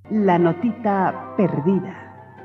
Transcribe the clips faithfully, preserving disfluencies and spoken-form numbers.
La notita perdida.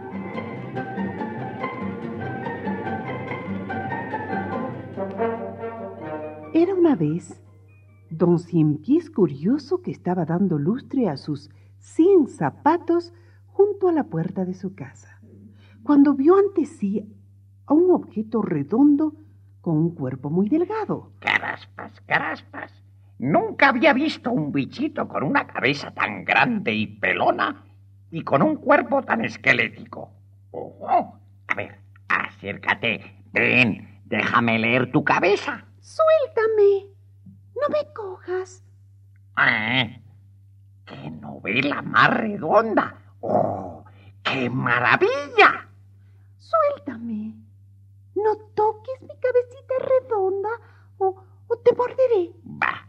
Era una vez don Ciempiés Curioso que estaba dando lustre a sus cien zapatos junto a la puerta de su casa, cuando vio ante sí a un objeto redondo con un cuerpo muy delgado. Caraspas, caraspas. Nunca había visto un bichito con una cabeza tan grande y pelona y con un cuerpo tan esquelético. ¡Ojo! A ver, acércate. Ven, déjame leer tu cabeza. Suéltame. No me cojas. ¿Eh? ¡Qué novela más redonda! ¡Oh, qué maravilla! Suéltame. No toques mi cabecita redonda o, o te morderé. Bah.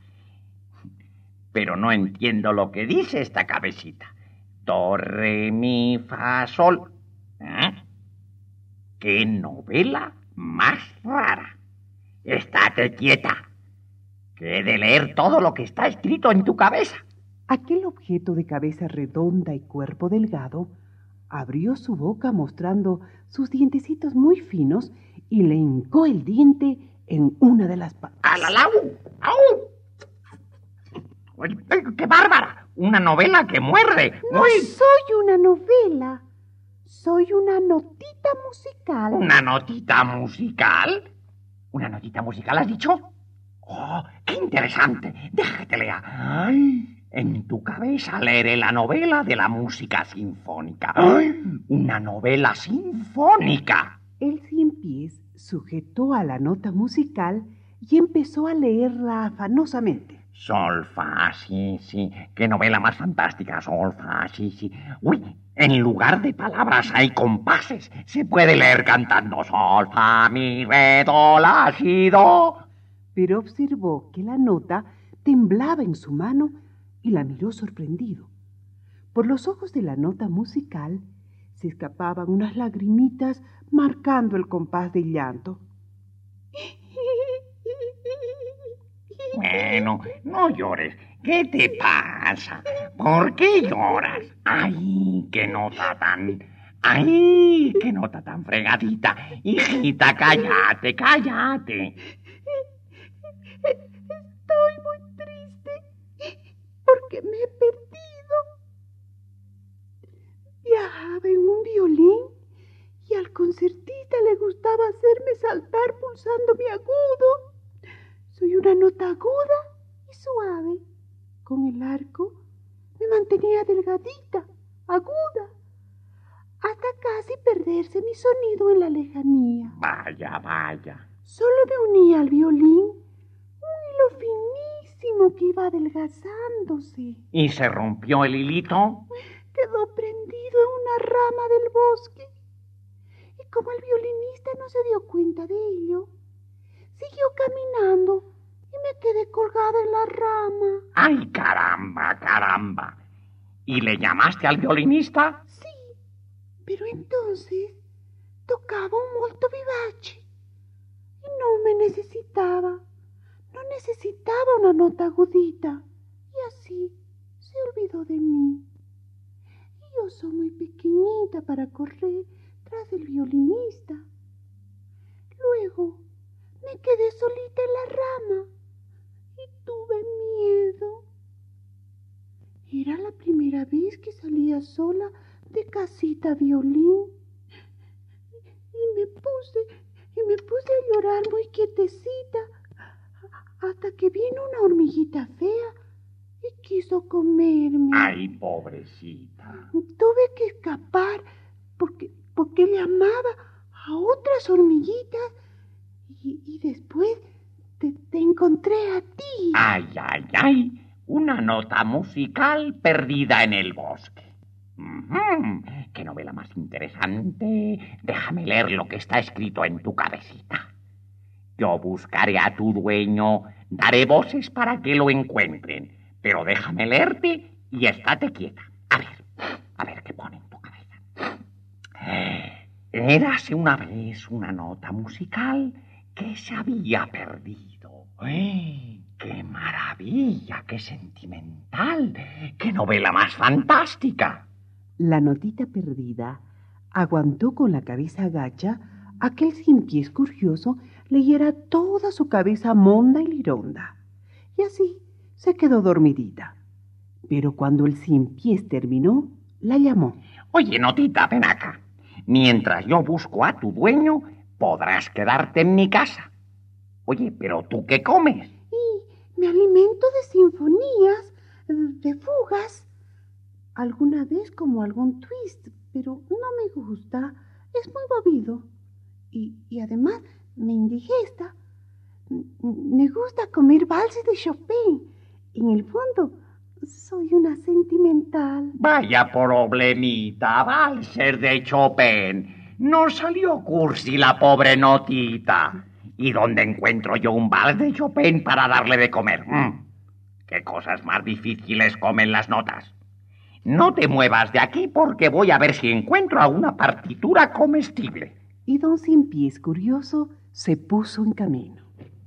Pero no entiendo lo que dice esta cabecita. Do, re, mi, fa, sol. ¿Eh? ¡Qué novela más rara! Estate quieta, que he de leer todo lo que está escrito en tu cabeza. Aquel objeto de cabeza redonda y cuerpo delgado abrió su boca mostrando sus dientecitos muy finos y le hincó el diente en una de las patas. ¡Alalau! ¡Au! Oye, ¡qué bárbara! Una novela que muerde. No Uy. soy una novela. Soy una notita musical. ¿Una notita musical? ¿Una notita musical has dicho? ¡Oh, qué interesante! Deja que te lea. Ay, en tu cabeza leeré la novela de la música sinfónica. Ay, ¡una novela sinfónica! El Ciempiés sujetó a la nota musical y empezó a leerla afanosamente. Sol, fa, sí, sí. ¡Qué novela más fantástica! Sol, fa, sí, sí. ¡Uy! En lugar de palabras hay compases. Se puede leer cantando sol, fa, mi, re, do, la, si, do. Pero observó que la nota temblaba en su mano y la miró sorprendido. Por los ojos de la nota musical se escapaban unas lagrimitas marcando el compás del llanto. Bueno, no llores. ¿Qué te pasa? ¿Por qué lloras? ¡Ay, qué nota tan... ¡Ay, qué nota tan fregadita! Hijita, cállate, cállate. Estoy muy triste porque me he perdido. Viajaba en un violín y al concertista le gustaba hacerme saltar pulsando mi agudo. Soy una nota aguda y suave. Con el arco me mantenía delgadita, aguda, hasta casi perderse mi sonido en la lejanía. Vaya, vaya. Solo me unía al violín un hilo finísimo que iba adelgazándose. ¿Y se rompió el hilito? Quedó prendido en una rama del bosque. Y como el violinista no se dio cuenta de ello, siguió caminando y me quedé colgada en la rama. ¡Ay, caramba, caramba! ¿Y le llamaste al violinista? Sí, pero entonces tocaba un molto vivace y no me necesitaba. No necesitaba una nota agudita y así se olvidó de mí. Y yo soy muy pequeñita para correr tras el violinista. Luego me quedé solita en la rama y tuve miedo. Era la primera vez que salía sola de casita a violín. Y me puse, y me puse a llorar muy quietecita hasta que vino una hormiguita fea y quiso comerme. ¡Ay, pobrecita! Tuve que escapar porque, porque llamaba a otras hormiguitas y, y después te, te encontré a ti. ¡Ay, ay, ay! Una nota musical perdida en el bosque. Uh-huh. ¡Qué novela más interesante! Déjame leer lo que está escrito en tu cabecita. Yo buscaré a tu dueño, daré voces para que lo encuentren, pero déjame leerte y estate quieta. A ver, a ver qué pone en tu cabeza. Érase una vez una nota musical que se había perdido. ¡Ay! ¡Qué maravilla! ¡Qué sentimental! ¡Qué novela más fantástica! La notita perdida aguantó con la cabeza agacha a que el cien pies curioso leyera toda su cabeza monda y lironda. Y así se quedó dormidita. Pero cuando el cien pies terminó, la llamó. Oye, notita, ven acá. Mientras yo busco a tu dueño, podrás quedarte en mi casa. Oye, ¿pero tú qué comes? Y me alimento de sinfonías, de fugas. Alguna vez como algún twist, pero no me gusta. Es muy movido. Y, y además me indigesta. Me gusta comer valses de Chopin. En el fondo, soy una sentimental. Vaya problemita, valses de Chopin. No salió cursi la pobre notita. ¿Y dónde encuentro yo un vals de Chopin para darle de comer? Mm. ¿Qué cosas más difíciles comen las notas? No te muevas de aquí porque voy a ver si encuentro alguna partitura comestible. Y don Cien Pies curioso se puso en camino.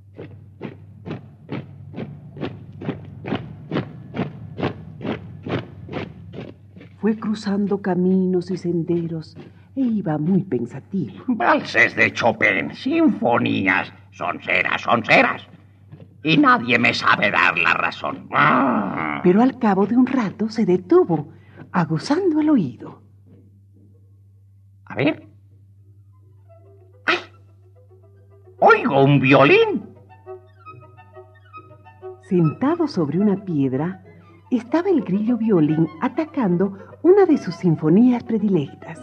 Fue cruzando caminos y senderos e iba muy pensativo. Valses de Chopin, sinfonías, sonceras, sonceras. Y nadie me sabe dar la razón. Ah. Pero al cabo de un rato se detuvo, aguzando el oído. A ver. ¡Ay! ¡Oigo un violín! Sentado sobre una piedra, estaba el grillo violín atacando una de sus sinfonías predilectas.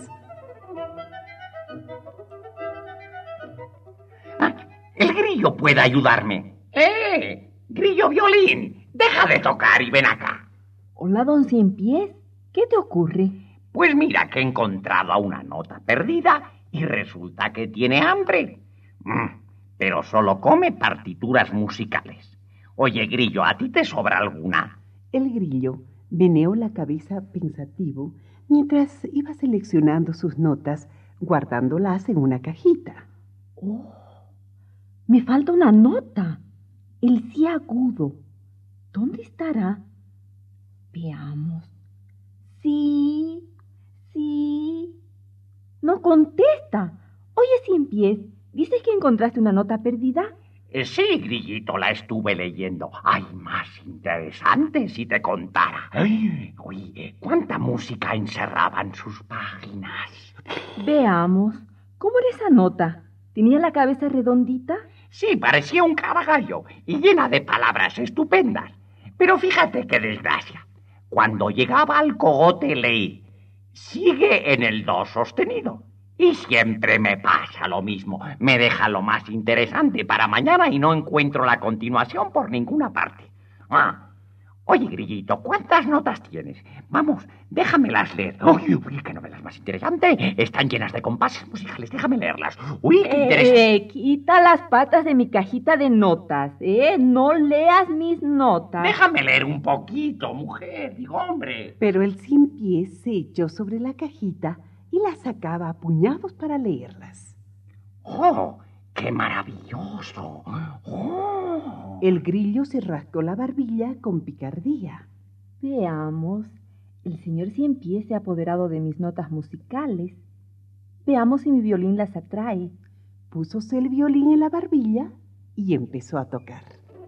Ah, el grillo puede ayudarme. ¡Eh! ¡Grillo violín! ¡Deja de tocar y ven acá! Hola, don Cien Pies. ¿Qué te ocurre? Pues mira que he encontrado a una nota perdida y resulta que tiene hambre. Mm, pero solo come partituras musicales. Oye, grillo, ¿a ti te sobra alguna? El grillo meneó la cabeza pensativo mientras iba seleccionando sus notas, guardándolas en una cajita. Oh, me falta una nota. El sí agudo. ¿Dónde estará? Veamos. Sí, sí. No contesta. Oye, Cien Pies, ¿dices que encontraste una nota perdida? Eh, sí, grillito, la estuve leyendo. Ay, más interesante si te contara. Ay, uy, cuánta música encerraba en sus páginas. Veamos. ¿Cómo era esa nota? ¿Tenía la cabeza redondita? Sí, parecía un caballo y llena de palabras estupendas. Pero fíjate qué desgracia. Cuando llegaba al cogote leí, sigue en el do sostenido. Y siempre me pasa lo mismo. Me deja lo más interesante para mañana y no encuentro la continuación por ninguna parte. Ah. Oye, grillito, ¿cuántas notas tienes? Vamos, déjamelas leer. Uy, uy, qué novelas más interesantes. Están llenas de compases musicales, déjame leerlas. Uy, qué interesante. Eh, quita las patas de mi cajita de notas, ¿eh? No leas mis notas. Déjame leer un poquito, mujer, digo, hombre. Pero el Cien Pies se echó sobre la cajita y las sacaba a puñados para leerlas. ¡Oh, qué maravilloso! ¡Oh! El grillo se rascó la barbilla con picardía. Veamos. El señor Cien Pies se ha apoderado de mis notas musicales. Veamos si mi violín las atrae. Púsose el violín en la barbilla y empezó a tocar.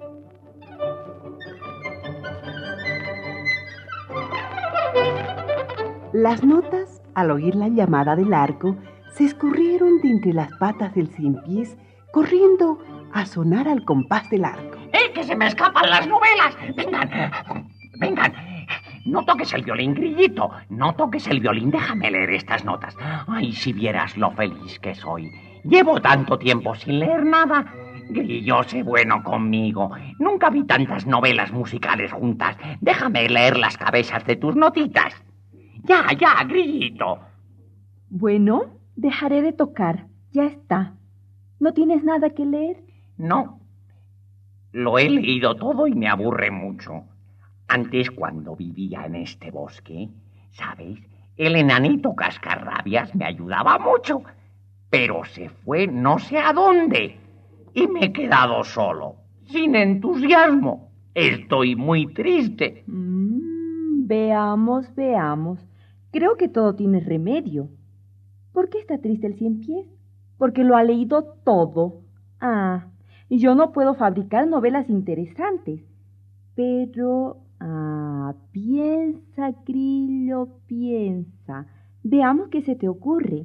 Las notas, al oír la llamada del arco, se escurrieron de entre las patas del Cien Pies, corriendo a sonar al compás del arco. ¡Eh, que se me escapan las novelas! ¡Vengan! ¡Vengan! No toques el violín, grillito. No toques el violín, déjame leer estas notas. Ay, si vieras lo feliz que soy. Llevo tanto tiempo sin leer nada. Grillo, sé bueno conmigo. Nunca vi tantas novelas musicales juntas. Déjame leer las cabezas de tus notitas. Ya, ya, grillito. Bueno, dejaré de tocar. Ya está. ¿No tienes nada que leer? No. Lo he leído todo y me aburre mucho. Antes, cuando vivía en este bosque, ¿sabes? El enanito Cascarrabias me ayudaba mucho, pero se fue no sé a dónde y me he quedado solo, sin entusiasmo. Estoy muy triste. Mm, veamos, veamos. Creo que todo tiene remedio. ¿Por qué está triste el cien pies? Porque lo ha leído todo. Ah, yo no puedo fabricar novelas interesantes. Pero, ah, piensa, Grillo, piensa. Veamos qué se te ocurre.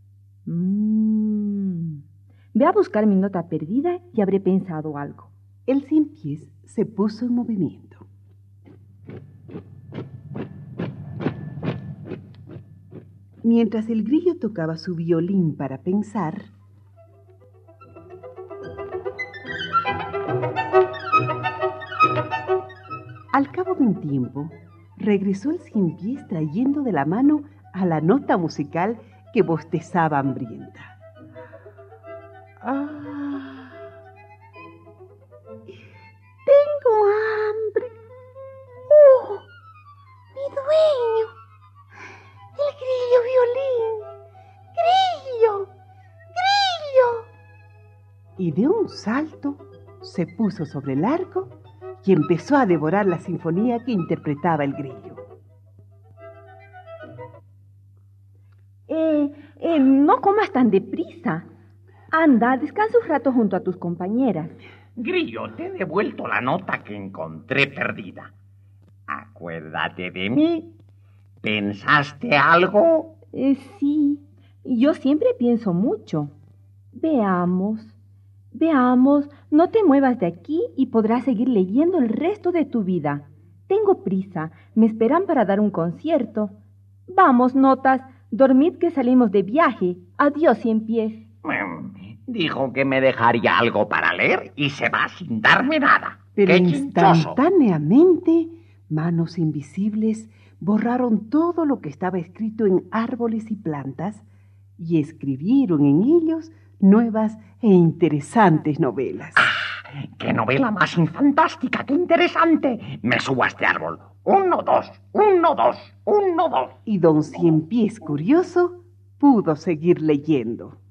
Mm. Ve a buscar mi nota perdida y habré pensado algo. El cien pies se puso en movimiento. Mientras el grillo tocaba su violín para pensar, al cabo de un tiempo, regresó el cien pies trayendo de la mano a la nota musical que bostezaba hambrienta. Ah, tengo hambre. ¡Oh! ¡Mi dueño! ¡El grillo violín! ¡Grillo! ¡Grillo! Y de un salto se puso sobre el arco y empezó a devorar la sinfonía que interpretaba el grillo. Eh, eh, no comas tan deprisa. Anda, descansa un rato junto a tus compañeras. Grillo, te he devuelto la nota que encontré perdida. Acuérdate de mí. ¿Pensaste algo? Eh, sí, yo siempre pienso mucho. Veamos, veamos, no te muevas de aquí y podrás seguir leyendo el resto de tu vida. Tengo prisa, me esperan para dar un concierto. Vamos, notas, dormid que salimos de viaje. Adiós, cien pies. Dijo que me dejaría algo para leer y se va sin darme nada. Pero ¡Qué chinchoso! Instantáneamente, manos invisibles borraron todo lo que estaba escrito en árboles y plantas y escribieron en ellos nuevas e interesantes novelas. ¡Ah! ¡Qué novela más fantástica! ¡Qué interesante! Me subo a este árbol. Uno, dos, uno, dos, uno, dos. Y don Cien Pies curioso pudo seguir leyendo.